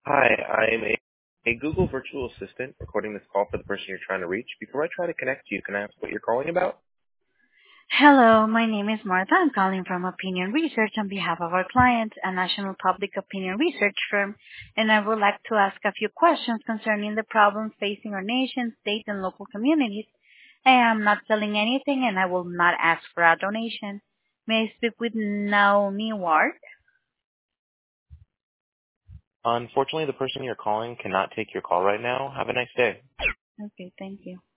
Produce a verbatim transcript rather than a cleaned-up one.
Hi, I'm a, a Google virtual assistant recording this call for the person you're trying to reach. Before I try to connect you, can I ask what you're calling about? Hello, my name is Martha. I'm calling from Opinion Research on behalf of our client, a national public opinion research firm, and I would like to ask a few questions concerning the problems facing our nation, state, and local communities. I am not selling anything, and I will not ask for a donation. May I speak with Naomi Ward? Unfortunately, the person you're calling cannot take your call right now. Have a nice day. Okay, thank you.